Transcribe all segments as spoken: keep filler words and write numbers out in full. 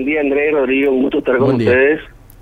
Buen día, Andrés, Rodrigo, un gusto estar con Buen día. ustedes.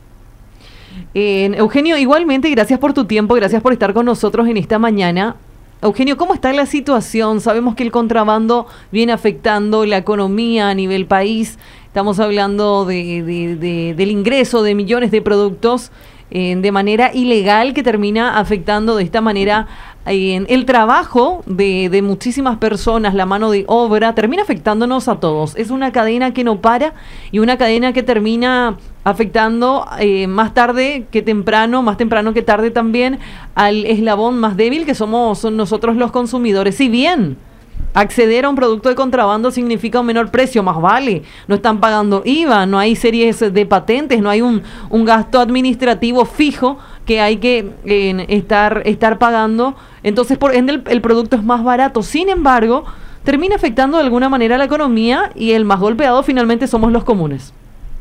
Eh, Eugenio, igualmente, gracias por tu tiempo, gracias por estar con nosotros en esta mañana. Eugenio, ¿cómo está la situación? Sabemos que el contrabando viene afectando la economía a nivel país. Estamos hablando de, de, de, del ingreso de millones de productos eh, de manera ilegal que termina afectando de esta manera eh, el trabajo de, de muchísimas personas, la mano de obra, termina afectándonos a todos. Es una cadena que no para y una cadena que termina afectando eh, más tarde que temprano, más temprano que tarde también al eslabón más débil que somos son nosotros los consumidores. Si bien acceder a un producto de contrabando significa un menor precio, más vale, no están pagando I V A, no hay series de patentes, no hay un, un gasto administrativo fijo que hay que eh, estar, estar pagando, entonces por ende el, el producto es más barato. Sin embargo, termina afectando de alguna manera la economía y el más golpeado finalmente somos los comunes.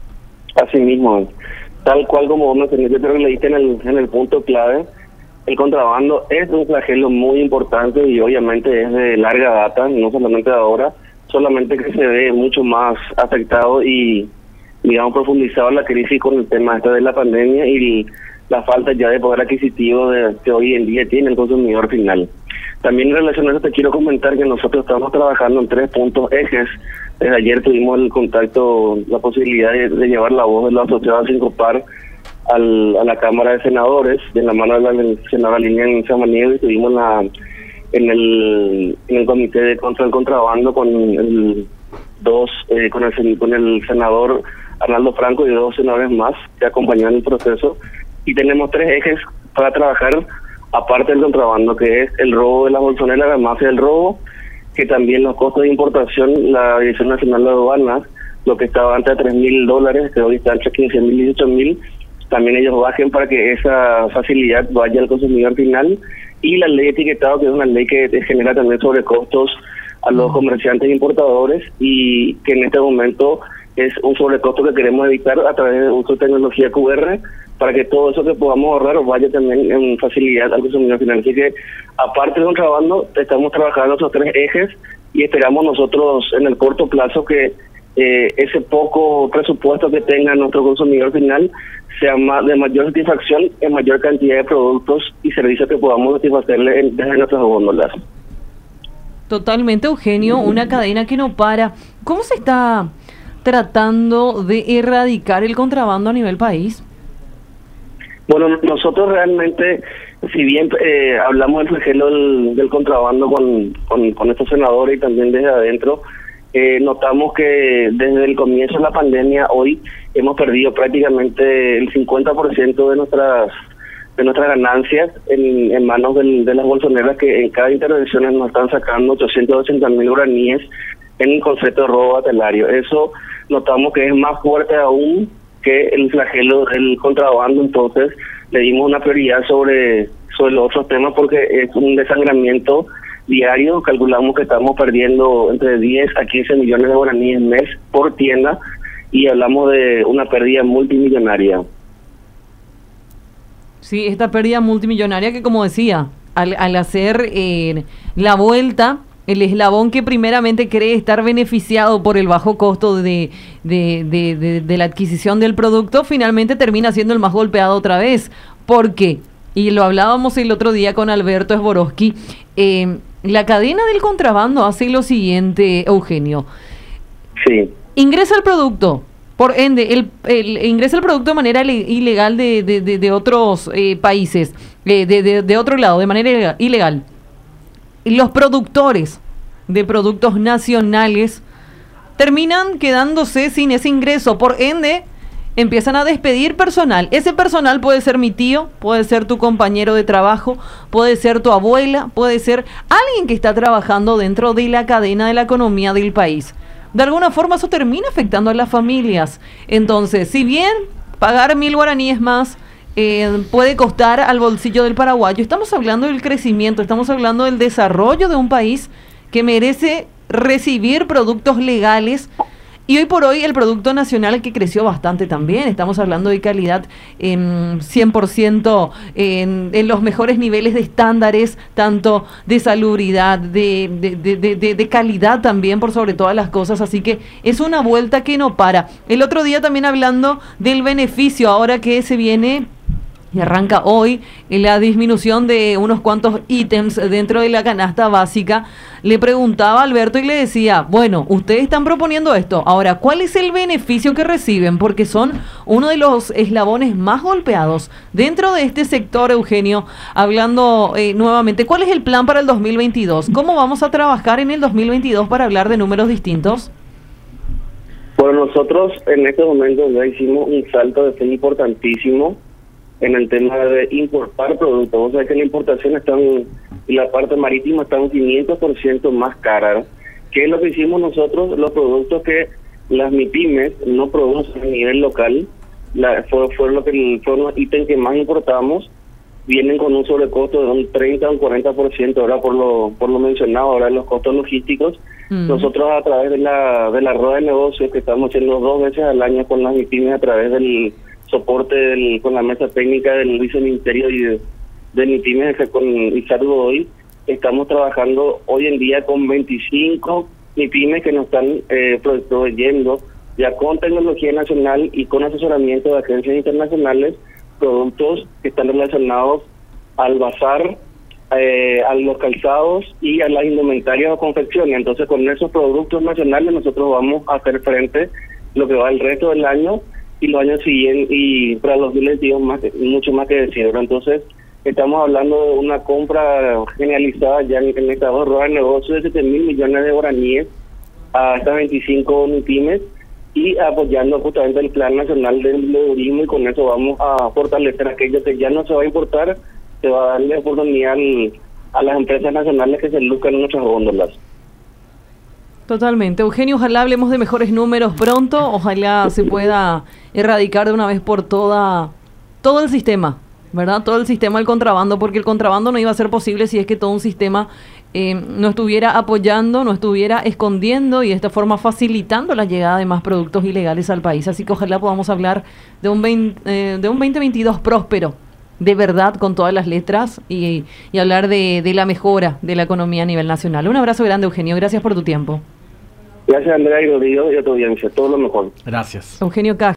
Así mismo, tal cual como vos mencionaste, pero le diste en el, en el punto clave. El contrabando es un flagelo muy importante y obviamente es de larga data, no solamente de ahora, solamente que se ve mucho más afectado y, digamos, profundizado la crisis con el tema este de la pandemia y la falta ya de poder adquisitivo de, que hoy en día tiene el consumidor final. También en relación a eso te quiero comentar que nosotros estamos trabajando en tres puntos ejes. Desde ayer tuvimos el contacto, la posibilidad de, de llevar la voz de los asociados sin copar al, a la Cámara de Senadores, de la mano de la, del senador Línea en Samaniego, y estuvimos la, en, el, en el Comité de Contra del Contrabando con el, dos, eh, con, el, con el senador Arnaldo Franco y dos senadores más que acompañaron el proceso. Y tenemos tres ejes para trabajar, aparte del contrabando, que es el robo de las bolsoneras, la mafia del robo, que también los costos de importación, la Dirección Nacional de Aduanas, lo que estaba antes de tres mil dólares, que hoy está entre quince mil y dieciocho mil, también ellos bajen para que esa facilidad vaya al consumidor final. Y la ley de etiquetado, que es una ley que genera también sobrecostos a los comerciantes e importadores y que en este momento es un sobrecosto que queremos evitar a través del uso de tecnología Q R, para que todo eso que podamos ahorrar vaya también en facilidad al consumidor final. Así que, aparte del contrabando, estamos trabajando esos tres ejes y esperamos nosotros en el corto plazo que eh, ese poco presupuesto que tenga nuestro consumidor final sea más, de mayor satisfacción en mayor cantidad de productos y servicios que podamos satisfacerle en, desde nuestras góndolas. Totalmente, Eugenio, una cadena que no para. ¿Cómo se está tratando de erradicar el contrabando a nivel país? Bueno, nosotros realmente, si bien eh, hablamos del flagelo del, del contrabando con, con, con estos senadores y también desde adentro, eh, notamos que desde el comienzo de la pandemia hoy hemos perdido prácticamente el cincuenta por ciento de nuestras de nuestras ganancias en, en manos del, de las bolsoneras, que en cada intervención nos están sacando ochocientos ochenta mil guaraníes en el concepto de robo batelario. Eso notamos que es más fuerte aún que el flagelo del contrabando. Entonces le dimos una prioridad sobre sobre los otros temas porque es un desangramiento diario. Calculamos que estamos perdiendo entre diez a quince millones de guaraníes mes por tienda y hablamos de una pérdida multimillonaria. Sí, esta pérdida multimillonaria que, como decía, al, al hacer eh, la vuelta, el eslabón que primeramente cree estar beneficiado por el bajo costo de, de, de, de, de la adquisición del producto, finalmente termina siendo el más golpeado otra vez. ¿Por qué? Y lo hablábamos el otro día con Alberto Sborowski. Eh, la cadena del contrabando hace lo siguiente, Eugenio. Sí. Ingresa el producto. Por ende, el, el, ingresa el producto de manera ilegal de, de, de, de otros eh, países, eh, de, de, de otro lado, de manera ilegal. Los productores de productos nacionales terminan quedándose sin ese ingreso. Por ende, empiezan a despedir personal. Ese personal puede ser mi tío, puede ser tu compañero de trabajo, puede ser tu abuela, puede ser alguien que está trabajando dentro de la cadena de la economía del país. De alguna forma eso termina afectando a las familias. Entonces, si bien pagar mil guaraníes más eh, puede costar al bolsillo del paraguayo, estamos hablando del crecimiento, estamos hablando del desarrollo de un país que merece recibir productos legales Y hoy por hoy el Producto Nacional que creció bastante también, estamos hablando de calidad en cien por ciento en, en los mejores niveles de estándares, tanto de salubridad, de, de, de, de, de calidad también por sobre todas las cosas, así que es una vuelta que no para. El otro día también hablando del beneficio, ahora que se viene y arranca hoy la disminución de unos cuantos ítems dentro de la canasta básica, le preguntaba a Alberto y le decía, bueno, ustedes están proponiendo esto, ahora, ¿cuál es el beneficio que reciben? Porque son uno de los eslabones más golpeados dentro de este sector, Eugenio, hablando eh, nuevamente, ¿cuál es el plan para el dos mil veintidós? ¿Cómo vamos a trabajar en el dos mil veintidós para hablar de números distintos? Bueno, nosotros en este momento ya hicimos un salto de fe importantísimo en el tema de importar productos. O sea que la importación está en, y la parte marítima está un quinientos por ciento más cara. ¿Qué es lo que hicimos nosotros? Los productos que las MIPYMES no producen a nivel local, la, fue, fue lo que, fueron los ítems que más importamos, vienen con un sobrecosto de un treinta o un cuarenta por ciento, ahora por lo por lo mencionado, ahora los costos logísticos. Mm. Nosotros a través de la de la rueda de negocios que estamos haciendo dos veces al año con las MIPYMES a través del soporte del, con la mesa técnica del viceministerio y de, de MIPYMES con Isaac Godoy, estamos trabajando hoy en día con veinticinco MIPYMES que nos están eh, proveyendo ya con tecnología nacional y con asesoramiento de agencias internacionales, productos que están relacionados al bazar, eh, a los calzados y a las indumentarias o confecciones. Entonces con esos productos nacionales nosotros vamos a hacer frente lo que va el resto del año y los años siguientes, y para los dos mil veintidós más, mucho más que decir. Entonces, estamos hablando de una compra generalizada ya en, en esta dos ruedas de negocio de siete mil millones de guaraníes a estas veinticinco MIPYMES y apoyando justamente el Plan Nacional del Emprendedurismo, y con eso vamos a fortalecer aquello que ya no se va a importar, se va a darle oportunidad al, a las empresas nacionales que se luzcan en nuestras góndolas. Totalmente. Eugenio, ojalá hablemos de mejores números pronto, ojalá se pueda erradicar de una vez por toda todo el sistema, ¿verdad? Todo el sistema del contrabando, porque el contrabando no iba a ser posible si es que todo un sistema eh, no estuviera apoyando, no estuviera escondiendo y de esta forma facilitando la llegada de más productos ilegales al país. Así que ojalá podamos hablar de un, veinte, eh, de un veinte veintidós próspero, de verdad, con todas las letras, y, y hablar de, de la mejora de la economía a nivel nacional. Un abrazo grande, Eugenio. Gracias por tu tiempo. Gracias, Andrea y Rodrigo, y a tu audiencia. Todo lo mejor. Gracias. Eugenio Caja.